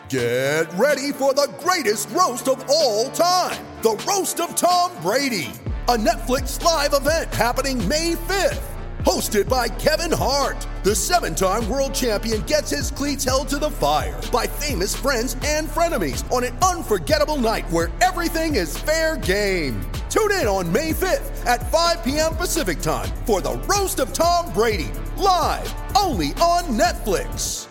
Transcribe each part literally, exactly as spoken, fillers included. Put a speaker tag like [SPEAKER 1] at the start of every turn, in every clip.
[SPEAKER 1] Get ready for the greatest roast of all time, the Roast of Tom Brady, a Netflix live event happening May fifth. Hosted by Kevin Hart, the seven-time world champion gets his cleats held to the fire by famous friends and frenemies on an unforgettable night where everything is fair game. Tune in on May fifth at five p.m. Pacific time for the Roast of Tom Brady, live only on Netflix.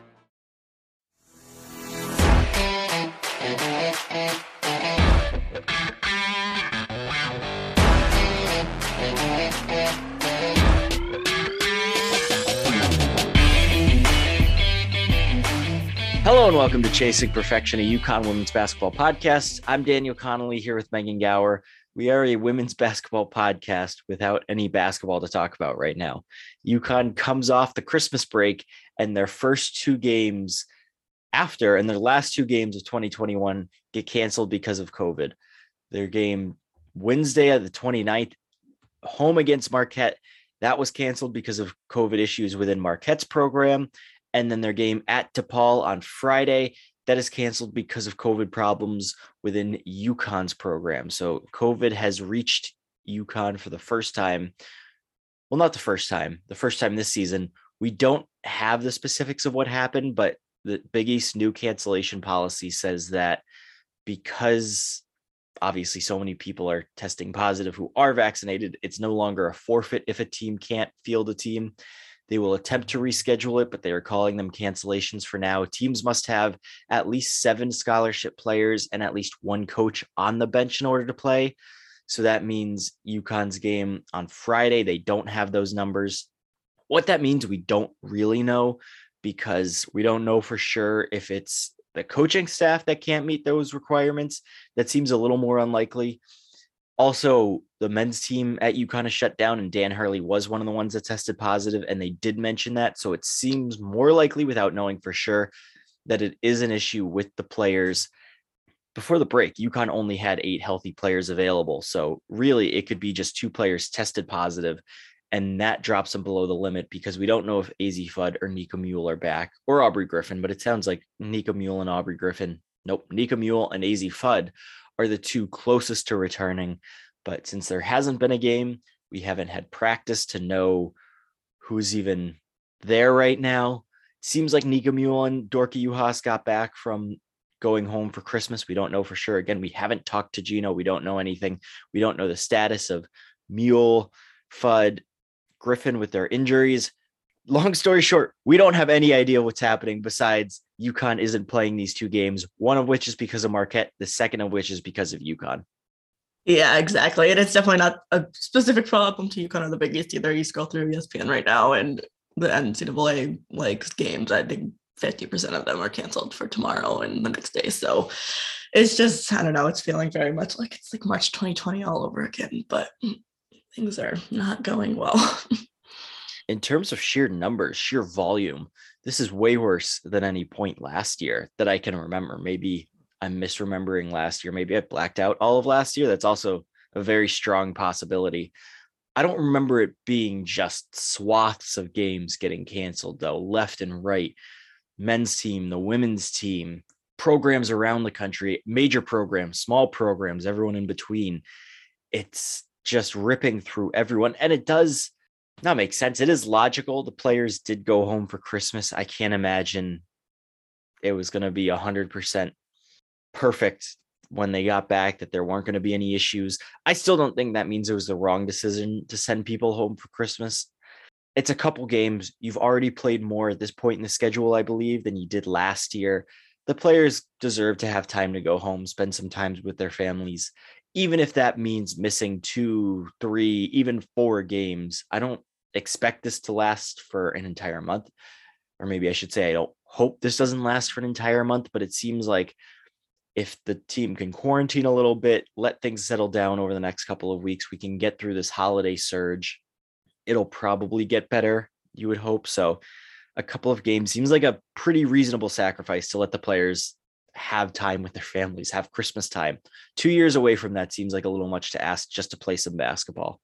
[SPEAKER 2] Hello and welcome to Chasing Perfection, a UConn women's basketball podcast. I'm Daniel Connolly here with Megan Gower. We are a women's basketball podcast without any basketball to talk about right now. UConn comes off the Christmas break, and their first two games after, and their last two games of twenty twenty-one get canceled because of COVID. Their game Wednesday of the twenty-ninth, home against Marquette, that was canceled because of COVID issues within Marquette's program. And then their game at DePaul on Friday, that is canceled because of COVID problems within UConn's program. So COVID has reached UConn for the first time. Well, not the first time, the first time this season. We don't have the specifics of what happened, but the Big East new cancellation policy says that because obviously so many people are testing positive who are vaccinated, it's no longer a forfeit if a team can't field a team. They will attempt to reschedule it, but they are calling them cancellations for now. Teams must have at least seven scholarship players and at least one coach on the bench in order to play. So that means UConn's game on Friday, they don't have those numbers. What that means, we don't really know, because we don't know for sure if it's the coaching staff that can't meet those requirements. That seems a little more unlikely. Also, the men's team at UConn is shut down, and Dan Hurley was one of the ones that tested positive, and they did mention that. So it seems more likely, without knowing for sure, that it is an issue with the players. Before the break, UConn only had eight healthy players available. So really, it could be just two players tested positive, and that drops them below the limit, because we don't know if Azzi Fudd or Nika Mühl are back, or Aubrey Griffin, but it sounds like Nika Mühl and Aubrey Griffin. Nope, Nika Mühl and Azzi Fudd are the two closest to returning. But since there hasn't been a game, we haven't had practice to know who's even there right now. It seems like Nika Mühl and Dorka Juhas got back from going home for Christmas. We don't know for sure. Again, we haven't talked to Gino. We don't know anything. We don't know the status of Mühl, Fudd, Griffin with their injuries. Long story short, we don't have any idea what's happening besides UConn isn't playing these two games, one of which is because of Marquette, the second of which is because of UConn.
[SPEAKER 3] Yeah, exactly. And it's definitely not a specific problem to UConn or the Big East either. You scroll through E S P N right now, and the N C double A like games, I think fifty percent of them are canceled for tomorrow and the next day. So it's just, I don't know, it's feeling very much like it's like March twenty twenty all over again, but things are not going well.
[SPEAKER 2] In terms of sheer numbers, sheer volume, this is way worse than any point last year that I can remember. Maybe I'm misremembering last year. Maybe I blacked out all of last year. That's also a very strong possibility. I don't remember it being just swaths of games getting canceled, though, left and right. Men's team, the women's team, programs around the country, major programs, small programs, everyone in between. It's just ripping through everyone. And it does not make sense. It is logical. The players did go home for Christmas. I can't imagine it was going to be one hundred percent perfect when they got back, that there weren't going to be any issues. I still don't think that means it was the wrong decision to send people home for Christmas. It's a couple games. You've already played more at this point in the schedule, I believe, than you did last year. The players deserve to have time to go home, spend some time with their families, even if that means missing two, three, even four games. I don't expect this to last for an entire month, or maybe I should say I don't hope this doesn't last for an entire month, but it seems like if the team can quarantine a little bit, let things settle down over the next couple of weeks, we can get through this holiday surge. It'll probably get better, you would hope. So a couple of games seems like a pretty reasonable sacrifice to let the players have time with their families, have Christmas time. Two years away from that seems like a little much to ask just to play some basketball.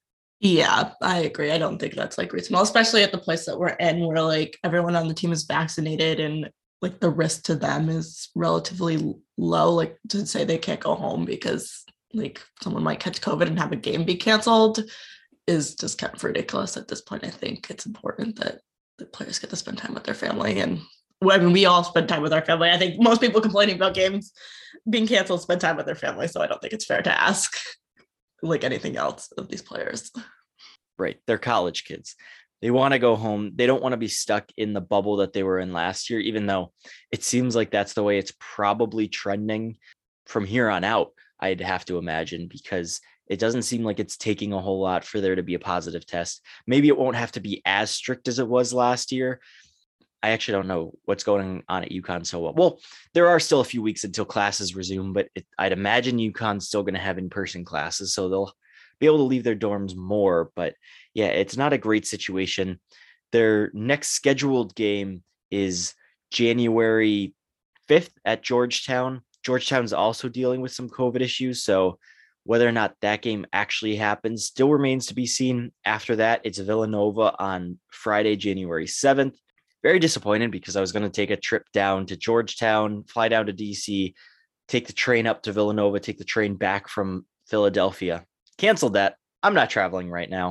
[SPEAKER 3] Yeah, I agree. I don't think that's like reasonable, especially at the place that we're in, where like everyone on the team is vaccinated and like the risk to them is relatively low. Like to say they can't go home because like someone might catch COVID and have a game be canceled is just kind of ridiculous at this point. I think it's important that the players get to spend time with their family. And I mean, we all spend time with our family. I think most people complaining about games being canceled spend time with their family. So I don't think it's fair to ask like anything else of these players.
[SPEAKER 2] Right. They're college kids. They want to go home. They don't want to be stuck in the bubble that they were in last year, even though it seems like that's the way it's probably trending from here on out, I'd have to imagine, because it doesn't seem like it's taking a whole lot for there to be a positive test. Maybe it won't have to be as strict as it was last year. I actually don't know what's going on at UConn so well. Well, there are still a few weeks until classes resume, but it, I'd imagine UConn's still going to have in-person classes, so they'll be able to leave their dorms more. But yeah, it's not a great situation. Their next scheduled game is January fifth at Georgetown. Georgetown's also dealing with some COVID issues, so whether or not that game actually happens still remains to be seen. After that, it's Villanova on Friday, January seventh. Very disappointed because I was going to take a trip down to Georgetown, fly down to D C, take the train up to Villanova, take the train back from Philadelphia. Canceled that. I'm not traveling right now.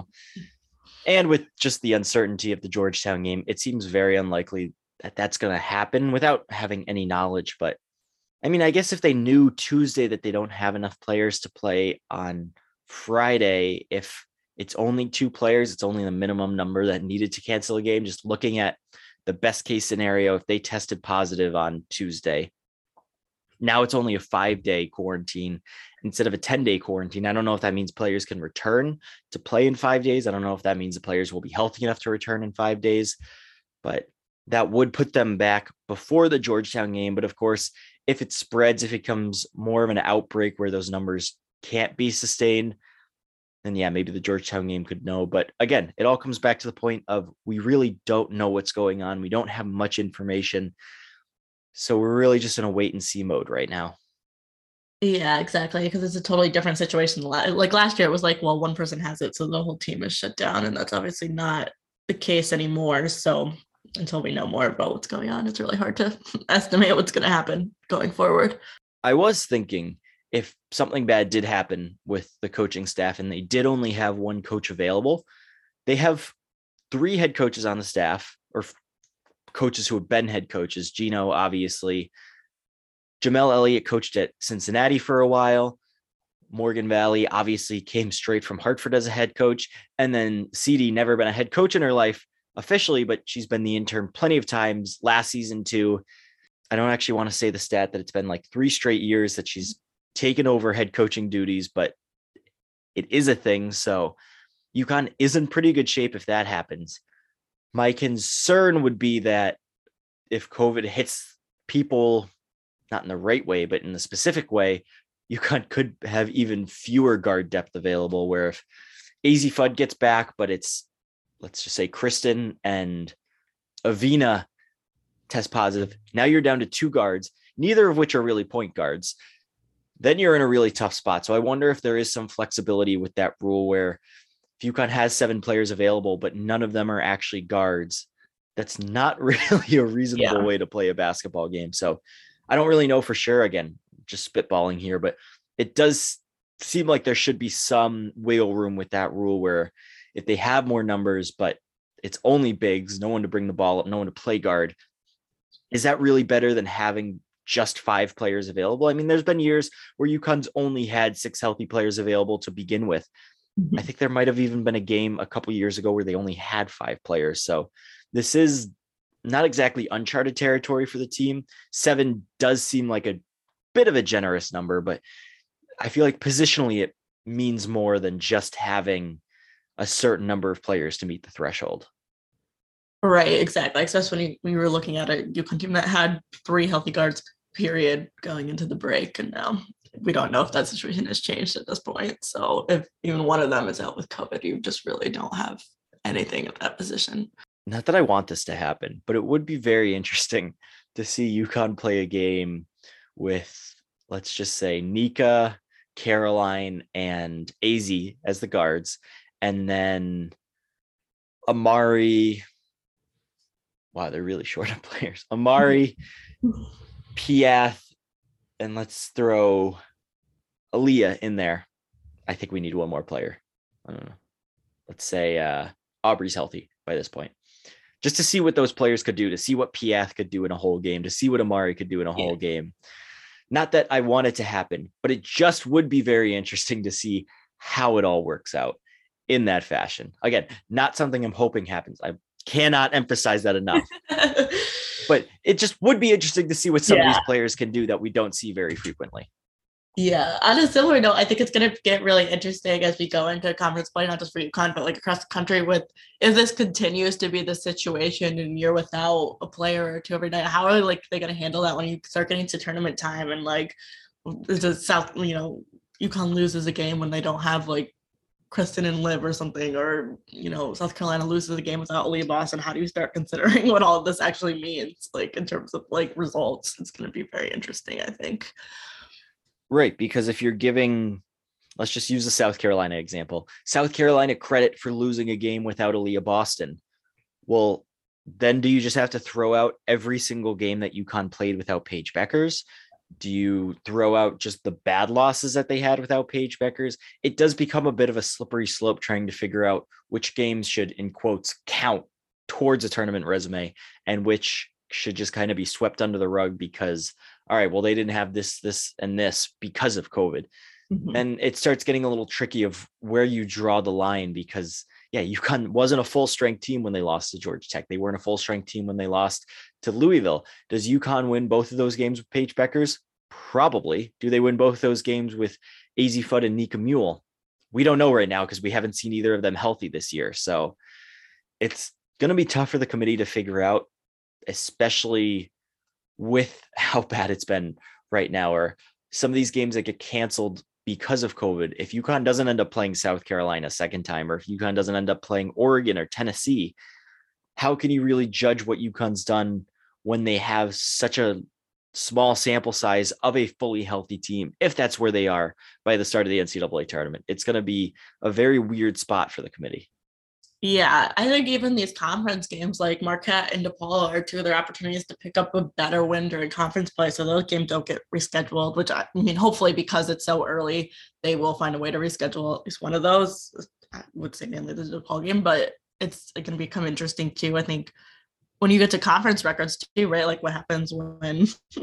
[SPEAKER 2] And with just the uncertainty of the Georgetown game, it seems very unlikely that that's going to happen without having any knowledge. But I mean, I guess if they knew Tuesday that they don't have enough players to play on Friday, if it's only two players, it's only the minimum number that needed to cancel a game. Just looking at the best case scenario, if they tested positive on Tuesday, now it's only a five day quarantine instead of a ten day quarantine. I don't know if that means players can return to play in five days. I don't know if that means the players will be healthy enough to return in five days, but that would put them back before the Georgetown game. But of course, if it spreads, if it becomes more of an outbreak where those numbers can't be sustained, then yeah, maybe the Georgetown game could know. But again, it all comes back to the point of we really don't know what's going on. We don't have much information. So we're really just in a wait and see mode right now.
[SPEAKER 3] Yeah, exactly. Because it's a totally different situation. Like last year, it was like, well, one person has it, so the whole team is shut down. And that's obviously not the case anymore. So until we know more about what's going on, it's really hard to estimate what's going to happen going forward.
[SPEAKER 2] I was thinking if something bad did happen with the coaching staff and they did only have one coach available, they have three head coaches on the staff, or coaches who have been head coaches. Gino, obviously. Jamel Elliott coached at Cincinnati for a while. Morgan Valley obviously came straight from Hartford as a head coach. And then C D, never been a head coach in her life officially, but she's been the intern plenty of times. Last season too. I don't actually want to say the stat that it's been like three straight years that she's taken over head coaching duties, but it is a thing. So UConn is in pretty good shape if that happens. My concern would be that if COVID hits people, not in the right way, but in the specific way, UConn could have even fewer guard depth available, where if Azzi Fudd gets back, but it's, let's just say Kristen and Avina test positive, now you're down to two guards, neither of which are really point guards. Then you're in a really tough spot. So I wonder if there is some flexibility with that rule where if UConn has seven players available, but none of them are actually guards, that's not really a reasonable yeah. way to play a basketball game. So I don't really know for sure. Again, just spitballing here, but it does seem like there should be some wiggle room with that rule where if they have more numbers, but it's only bigs, no one to bring the ball up, no one to play guard, is that really better than having just five players available? I mean, there's been years where UConn's only had six healthy players available to begin with. Mm-hmm. I think there might have even been a game a couple years ago where they only had five players. So this is not exactly uncharted territory for the team. Seven does seem like a bit of a generous number, but I feel like positionally it means more than just having a certain number of players to meet the threshold.
[SPEAKER 3] Right, exactly. Especially when you, when you were looking at a UConn team that had three healthy guards, period, going into the break. And now we don't know if that situation has changed at this point. So if even one of them is out with COVID, you just really don't have anything at that position.
[SPEAKER 2] Not that I want this to happen, but it would be very interesting to see UConn play a game with, let's just say, Nika, Caroline, and Azzi as the guards, and then Amari, wow, they're really short on players. Amari, Piath, and let's throw Aaliyah in there. I think we need one more player. I don't know. Let's say uh, Aubrey's healthy by this point. Just to see what those players could do, to see what Piath could do in a whole game, to see what Amari could do in a whole yeah. game. Not that I want it to happen, but it just would be very interesting to see how it all works out in that fashion. Again, not something I'm hoping happens. I cannot emphasize that enough. But it just would be interesting to see what some yeah. of these players can do that we don't see very frequently.
[SPEAKER 3] Yeah. On a similar note, I think it's going to get really interesting as we go into conference play, not just for UConn, but like across the country with, if this continues to be the situation and you're without a player or two every night, how are like they going to handle that when you start getting to tournament time and like, is it South, you know, UConn loses a game when they don't have like Kristen and Liv or something, or, you know, South Carolina loses a game without Lee Boston. How do you start considering what all of this actually means, like in terms of like results? It's going to be very interesting, I think.
[SPEAKER 2] Right, because if you're giving, let's just use the South Carolina example, South Carolina credit for losing a game without Aaliyah Boston. Well, then do you just have to throw out every single game that UConn played without Paige Beckers? Do you throw out just the bad losses that they had without Paige Beckers? It does become a bit of a slippery slope trying to figure out which games should, in quotes, count towards a tournament resume and which should just kind of be swept under the rug because, all right, well, they didn't have this, this, and this because of COVID. Mm-hmm. And it starts getting a little tricky of where you draw the line because, yeah, UConn wasn't a full strength team when they lost to Georgia Tech. They weren't a full strength team when they lost to Louisville. Does UConn win both of those games with Paige Beckers? Probably. Do they win both those games with A Z Fudd and Nika Mule? We don't know right now because we haven't seen either of them healthy this year. So it's going to be tough for the committee to figure out, especially with how bad it's been right now, or some of these games that get canceled because of COVID. If UConn doesn't end up playing South Carolina a second time, or if UConn doesn't end up playing Oregon or Tennessee, how can you really judge what UConn's done when they have such a small sample size of a fully healthy team, if that's where they are by the start of the N C double A tournament? It's going to be a very weird spot for the committee.
[SPEAKER 3] Yeah, I think even these conference games like Marquette and DePaul are two of their opportunities to pick up a better win during conference play. So those games don't get rescheduled, which I mean, hopefully because it's so early, they will find a way to reschedule at least one of those. I would say mainly the DePaul game, but it's going to become interesting too. I think when you get to conference records too, right? Like what happens when,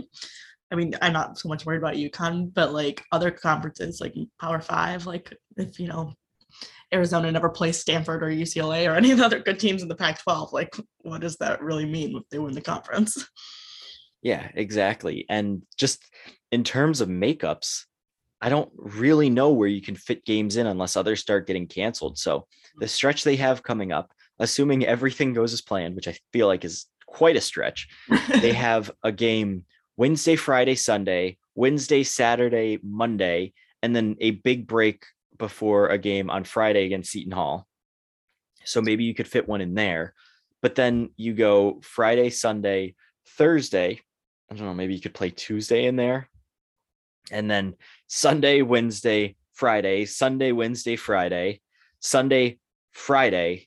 [SPEAKER 3] I mean, I'm not so much worried about UConn, but like other conferences like Power Five, like if, you know, Arizona never plays Stanford or U C L A or any of the other good teams in the Pac twelve. Like, what does that really mean if they win the conference?
[SPEAKER 2] Yeah, exactly. And just in terms of makeups, I don't really know where you can fit games in unless others start getting canceled. So the stretch they have coming up, assuming everything goes as planned, which I feel like is quite a stretch, they have a game Wednesday, Friday, Sunday, Wednesday, Saturday, Monday, and then a big break before a game on Friday against Seton Hall. So maybe you could fit one in there, but then you go Friday, Sunday, Thursday. I don't know, maybe you could play Tuesday in there, and then Sunday, Wednesday, Friday, Sunday, Wednesday, Friday, Sunday, Friday,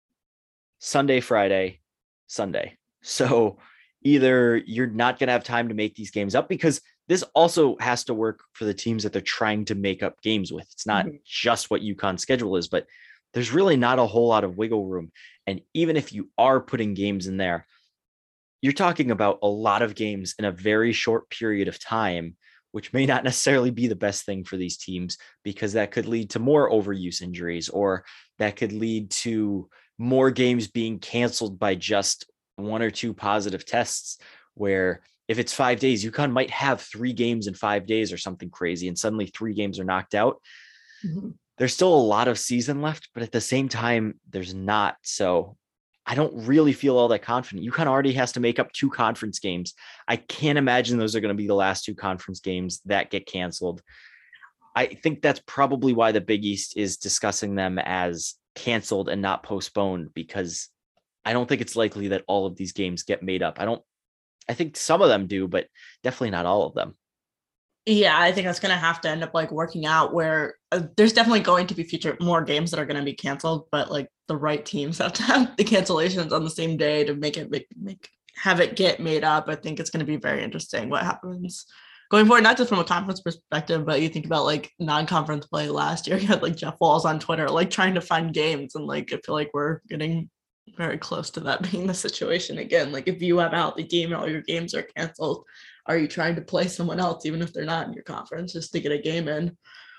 [SPEAKER 2] Sunday, Friday, Sunday. So either you're not going to have time to make these games up, because this also has to work for the teams that they're trying to make up games with. It's not mm-hmm. just what UConn's schedule is, but there's really not a whole lot of wiggle room. And even if you are putting games in there, you're talking about a lot of games in a very short period of time, which may not necessarily be the best thing for these teams, because that could lead to more overuse injuries, or that could lead to more games being canceled by just one or two positive tests, where if it's five days, UConn might have three games in five days or something crazy, and suddenly three games are knocked out. Mm-hmm. There's still a lot of season left, but at the same time, there's not. So I don't really feel all that confident. UConn already has to make up two conference games. I can't imagine those are going to be the last two conference games that get canceled. I think that's probably why the Big East is discussing them as canceled and not postponed, because I don't think it's likely that all of these games get made up. I don't, I think some of them do, but definitely not all of them.
[SPEAKER 3] Yeah, I think that's going to have to end up like working out where uh, there's definitely going to be future more games that are going to be canceled, but like the right teams have to have the cancellations on the same day to make it make, make have it get made up. I think it's going to be very interesting what happens going forward, not just from a conference perspective, but you think about like non-conference play last year. You had like Jeff Walls on Twitter, like trying to find games, and like I feel like we're getting very close to that being the situation again. Like if you have out the game and all your games are canceled, are you trying to play someone else, even if they're not in your conference, just to get a game in?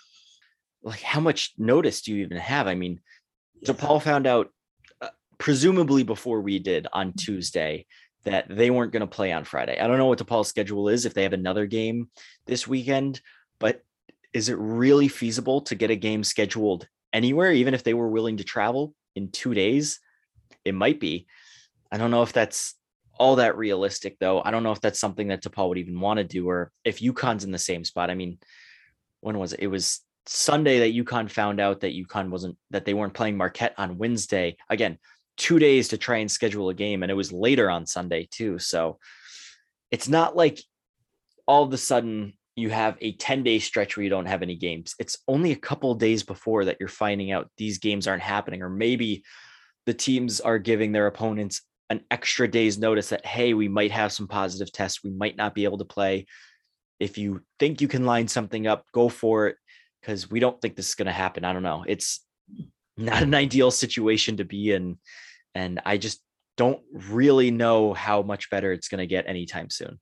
[SPEAKER 2] Like, how much notice do you even have? I mean, yeah. DePaul found out, uh, presumably before we did on Tuesday, that they weren't going to play on Friday. I don't know what DePaul's schedule is, if they have another game this weekend, but is it really feasible to get a game scheduled anywhere, even if they were willing to travel in two days? It might be. I don't know if that's all that realistic, though. I don't know if that's something that DePaul would even want to do, or if UConn's in the same spot. I mean, when was it? It was Sunday that UConn found out that UConn wasn't, that they weren't playing Marquette on Wednesday. Again, two days to try and schedule a game, and it was later on Sunday too. So it's not like all of a sudden you have a ten-day stretch where you don't have any games. It's only a couple of days before that you're finding out these games aren't happening, or maybe the teams are giving their opponents an extra day's notice that, hey, we might have some positive tests. We might not be able to play. If you think you can line something up, go for it, because we don't think this is going to happen. I don't know. It's not an ideal situation to be in. And I just don't really know how much better it's going to get anytime soon.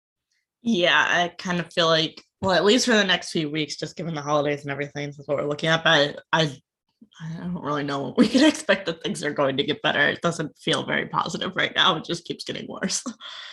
[SPEAKER 3] Yeah, I kind of feel like, well, at least for the next few weeks, just given the holidays and everything, that's what we're looking at. But I, I don't really know what we can expect that things are going to get better. It doesn't feel very positive right now. It just keeps getting worse.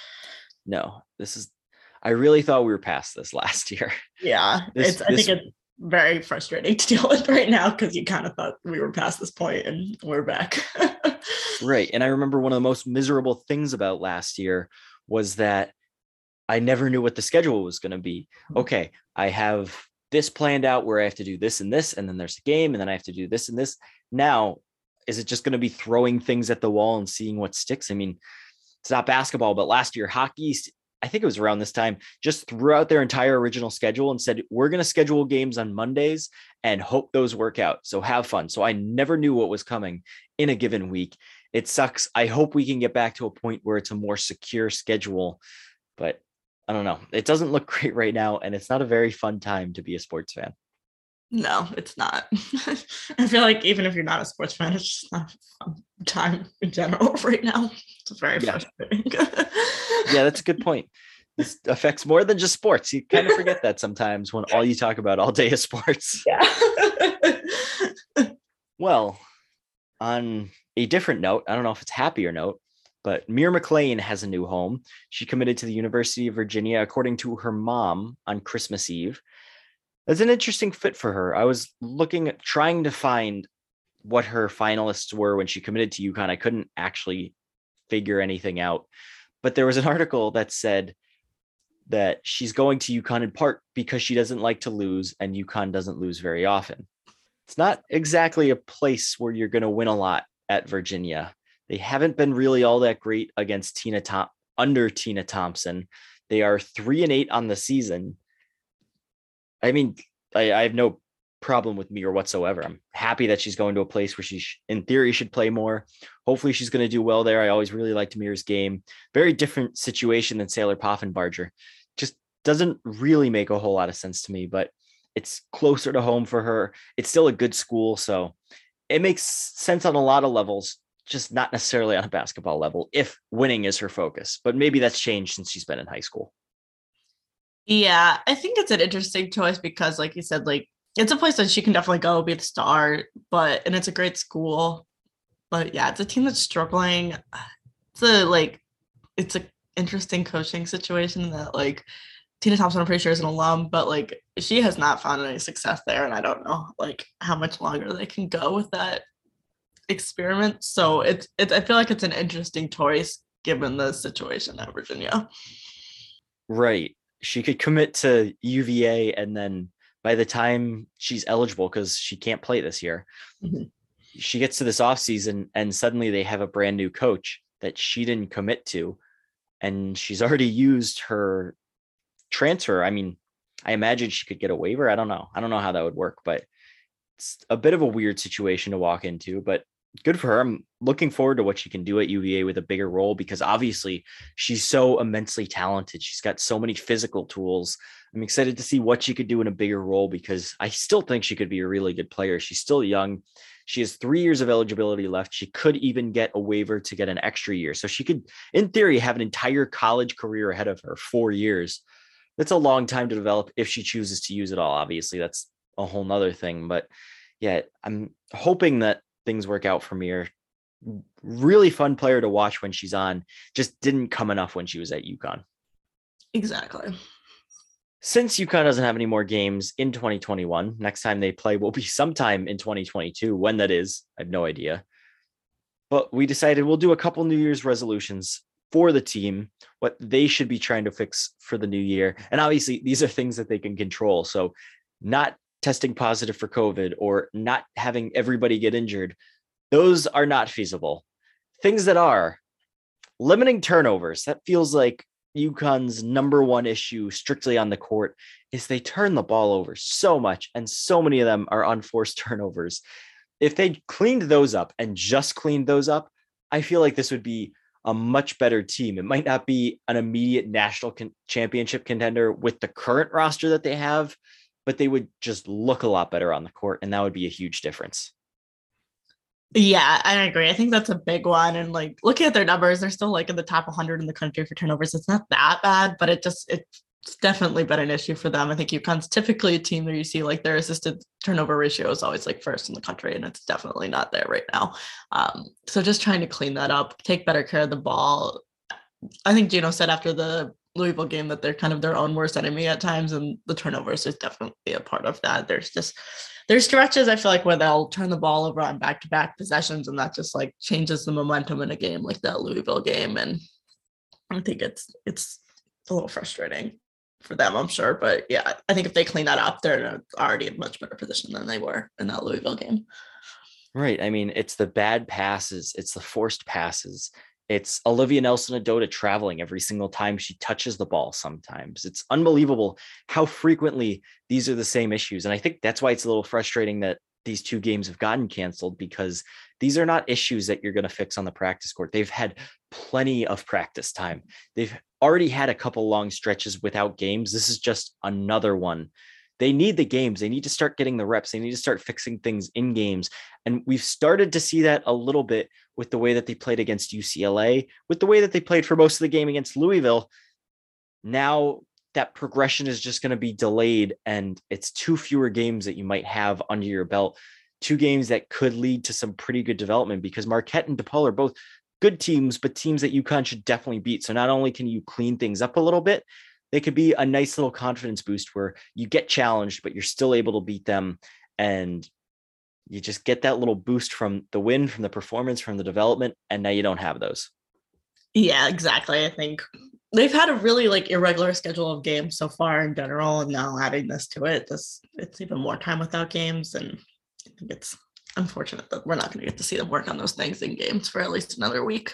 [SPEAKER 2] No, this is, I really thought we were past this last year.
[SPEAKER 3] Yeah,
[SPEAKER 2] this,
[SPEAKER 3] it's, I
[SPEAKER 2] this,
[SPEAKER 3] think it's very frustrating to deal with right now, because you kind of thought we were past this point and we're back.
[SPEAKER 2] Right. And I remember one of the most miserable things about last year was that I never knew what the schedule was going to be. Okay, I have this planned out where I have to do this and this, and then there's a game, and then I have to do this and this. Now, is it just going to be throwing things at the wall and seeing what sticks? I mean, it's not basketball, but last year, Hockey, I think it was around this time, just threw out their entire original schedule and said, we're going to schedule games on Mondays and hope those work out. So have fun. So I never knew what was coming in a given week. It sucks. I hope we can get back to a point where it's a more secure schedule, but I don't know. It doesn't look great right now, and it's not a very fun time to be a sports fan.
[SPEAKER 3] No, it's not. I feel like even if you're not a sports fan, it's just not a fun time in general right now. It's very
[SPEAKER 2] yeah.
[SPEAKER 3] frustrating.
[SPEAKER 2] Yeah, that's a good point. This affects more than just sports. You kind of forget that sometimes when all you talk about all day is sports.
[SPEAKER 3] Yeah.
[SPEAKER 2] Well, on a different note, I don't know if it's happier note, but Mir McLean has a new home. She committed to the University of Virginia, according to her mom, on Christmas Eve. That's an interesting fit for her. I was looking at trying to find what her finalists were when she committed to UConn. I couldn't actually figure anything out, but there was an article that said that she's going to UConn in part because she doesn't like to lose, and UConn doesn't lose very often. It's not exactly a place where you're going to win a lot at Virginia. They haven't been really all that great against Tina Tom under Tina Thompson. They are three and eight on the season. I mean, I, I have no problem with Mir whatsoever. I'm happy that she's going to a place where she, sh- in theory, should play more. Hopefully she's going to do well there. I always really liked Mir's game. Very different situation than Saylor Poffenbarger. Just doesn't really make a whole lot of sense to me, but it's closer to home for her. It's still a good school, so it makes sense on a lot of levels, just not necessarily on a basketball level, if winning is her focus. But maybe that's changed since she's been in high school.
[SPEAKER 3] Yeah, I think it's an interesting choice because, like you said, like it's a place that she can definitely go be the star, but and it's a great school. But yeah, it's a team that's struggling. It's a like it's a interesting coaching situation that like Tina Thompson, I'm pretty sure, is an alum, but like she has not found any success there, and I don't know like how much longer they can go with that experiment. So it's it's I feel like it's an interesting choice given the situation at Virginia.
[SPEAKER 2] Right. She could commit to U V A, and then by the time she's eligible, because she can't play this year, mm-hmm. she gets to this offseason and suddenly they have a brand new coach that she didn't commit to. And she's already used her transfer. I mean, I imagine she could get a waiver. I don't know. I don't know how that would work, but it's a bit of a weird situation to walk into, but good for her. I'm looking forward to what she can do at U V A with a bigger role, because obviously she's so immensely talented. She's got so many physical tools. I'm excited to see what she could do in a bigger role, because I still think she could be a really good player. She's still young. She has three years of eligibility left. She could even get a waiver to get an extra year. So she could, in theory, have an entire college career ahead of her, four years. That's a long time to develop if she chooses to use it all. Obviously, that's a whole nother thing. But yeah, I'm hoping that things work out for Mir. Really fun player to watch when she's on. Just didn't come enough when she was at UConn.
[SPEAKER 3] Exactly.
[SPEAKER 2] Since UConn doesn't have any more games in twenty twenty-one, next time they play will be sometime in twenty twenty-two. When that is, I have no idea. But we decided we'll do a couple New Year's resolutions for the team, what they should be trying to fix for the new year. And obviously, these are things that they can control. So not testing positive for COVID or not having everybody get injured, those are not feasible. Things that are limiting turnovers. That feels like UConn's number one issue strictly on the court is they turn the ball over so much, and so many of them are unforced turnovers. If they cleaned those up and just cleaned those up, I feel like this would be a much better team. It might not be an immediate national con- championship contender with the current roster that they have, but they would just look a lot better on the court, and that would be a huge difference.
[SPEAKER 3] Yeah, I agree. I think that's a big one. And like looking at their numbers, they're still like in the top one hundred in the country for turnovers. It's not that bad, but it just, it's definitely been an issue for them. I think UConn's typically a team where you see like their assisted turnover ratio is always like first in the country, and it's definitely not there right now. Um, so just trying to clean that up, take better care of the ball. I think Gino said after the Louisville game that they're kind of their own worst enemy at times, and the turnovers is definitely a part of that. There's just there's stretches I feel like where they'll turn the ball over on back-to-back possessions, and that just like changes the momentum in a game like that Louisville game. And I think it's it's a little frustrating for them, I'm sure. But yeah, I think if they clean that up, they're already in a much better position than they were in that Louisville game.
[SPEAKER 2] Right. I mean, it's the bad passes, it's the forced passes. It's Olivia Nelson-Ododa traveling every single time she touches the ball sometimes. It's unbelievable how frequently these are the same issues. And I think that's why it's a little frustrating that these two games have gotten canceled, because these are not issues that you're going to fix on the practice court. They've had plenty of practice time. They've already had a couple long stretches without games. This is just another one. They need the games. They need to start getting the reps. They need to start fixing things in games. And we've started to see that a little bit with the way that they played against U C L A, with the way that they played for most of the game against Louisville. Now that progression is just going to be delayed, and it's two fewer games that you might have under your belt, two games that could lead to some pretty good development, because Marquette and DePaul are both good teams, but teams that UConn should definitely beat. So not only can you clean things up a little bit, they could be a nice little confidence boost where you get challenged, but you're still able to beat them. And you just get that little boost from the win, from the performance, from the development. And now you don't have those.
[SPEAKER 3] Yeah, exactly. I think they've had a really like irregular schedule of games so far in general. And now adding this to it, this it's even more time without games. And I think it's unfortunate that we're not going to get to see them work on those things in games for at least another week.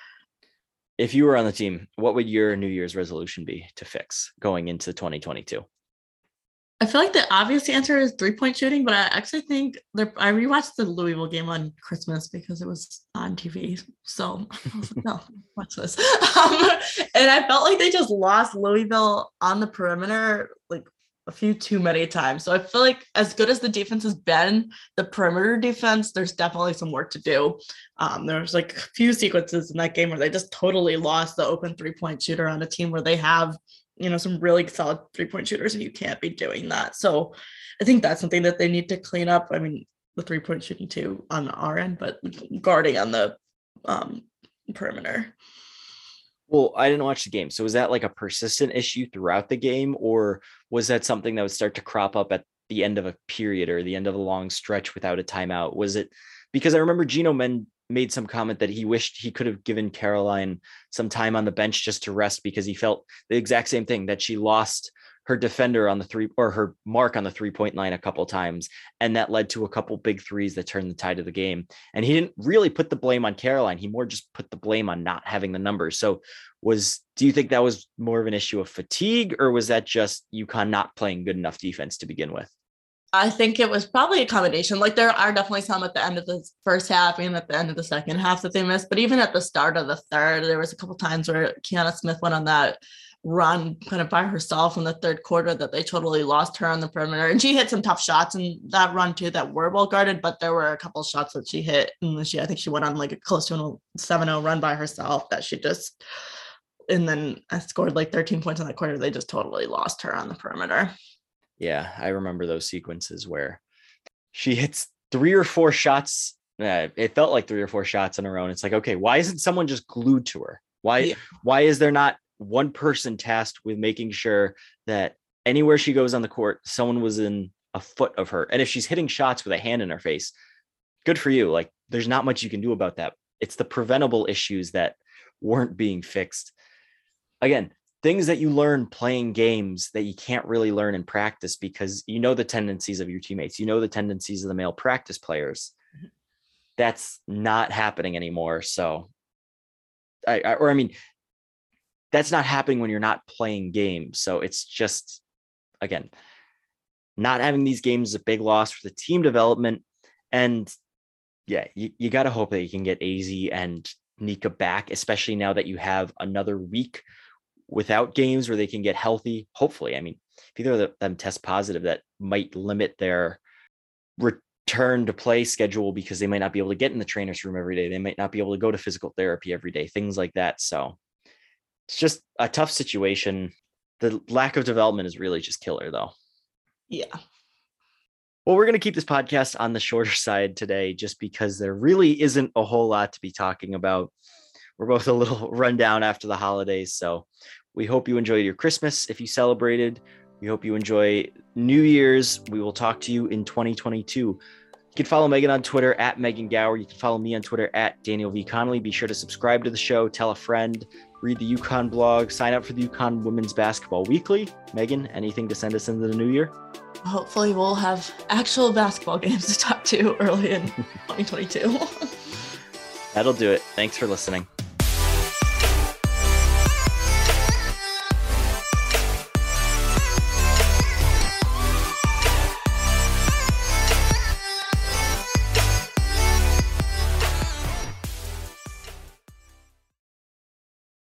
[SPEAKER 2] If you were on the team, what would your New Year's resolution be to fix going into twenty twenty-two?
[SPEAKER 3] I feel like the obvious answer is three-point shooting, but I actually think I rewatched the Louisville game on Christmas because it was on T V. So I was like, no, watch this. Um, and I felt like they just lost Louisville on the perimeter like a few too many times. So I feel like as good as the defense has been, the perimeter defense, there's definitely some work to do. Um, there was like a few sequences in that game where they just totally lost the open three-point shooter on a team where they have, you know, some really solid three-point shooters, and you can't be doing that. So I think that's something that they need to clean up. I mean, the three-point shooting too on our end, but guarding on the um, perimeter.
[SPEAKER 2] Well, I didn't watch the game. So was that like a persistent issue throughout the game, or was that something that would start to crop up at the end of a period or the end of a long stretch without a timeout? Was it because I remember Gino Men made some comment that he wished he could have given Caroline some time on the bench just to rest, because he felt the exact same thing, that she lost her defender on the three or her mark on the three point line a couple times. And that led to a couple big threes that turned the tide of the game. And he didn't really put the blame on Caroline. He more just put the blame on not having the numbers. So was, do you think that was more of an issue of fatigue, or was that just UConn not playing good enough defense to begin with?
[SPEAKER 3] I think it was probably a combination. Like there are definitely some at the end of the first half and at the end of the second half that they missed. But even at the start of the third, there was a couple times where Kiana Smith went on that run kind of by herself in the third quarter that they totally lost her on the perimeter. And she hit some tough shots in that run too that were well guarded, but there were a couple shots that she hit. And she, I think she went on like a close to a seven oh run by herself that she just, and then I scored like thirteen points in that quarter. They just totally lost her on the perimeter.
[SPEAKER 2] Yeah, I remember those sequences where she hits three or four shots. Uh, it felt like three or four shots in a row. And it's like, okay, why isn't someone just glued to her? Why, yeah. why is there not one person tasked with making sure that anywhere she goes on the court, someone was in a foot of her? And if she's hitting shots with a hand in her face, good for you. Like there's not much you can do about that. It's the preventable issues that weren't being fixed. Again, things that you learn playing games that you can't really learn in practice because you know the tendencies of your teammates, you know the tendencies of the male practice players. That's not happening anymore. So, I, I or I mean, that's not happening when you're not playing games. So it's just, again, not having these games is a big loss for the team development. And yeah, you, you got to hope that you can get A Z and Nika back, especially now that you have another week without games where they can get healthy. Hopefully, I mean, if either of them test positive, that might limit their return to play schedule because they might not be able to get in the trainer's room every day. They might not be able to go to physical therapy every day, things like that. So it's just a tough situation. The lack of development is really just killer though.
[SPEAKER 3] Yeah.
[SPEAKER 2] Well, we're going to keep this podcast on the shorter side today, just because there really isn't a whole lot to be talking about. We're both a little run down after the holidays. So we hope you enjoyed your Christmas if you celebrated. We hope you enjoy New Year's. We will talk to you in twenty twenty-two. You can follow Megan on Twitter at Megan Gower. You can follow me on Twitter at Daniel V. Connolly. Be sure to subscribe to the show, tell a friend, read the UConn blog, sign up for the UConn Women's Basketball Weekly. Megan, anything to send us into the new year?
[SPEAKER 3] Hopefully we'll have actual basketball games to talk to early in twenty twenty-two.
[SPEAKER 2] That'll do it. Thanks for listening.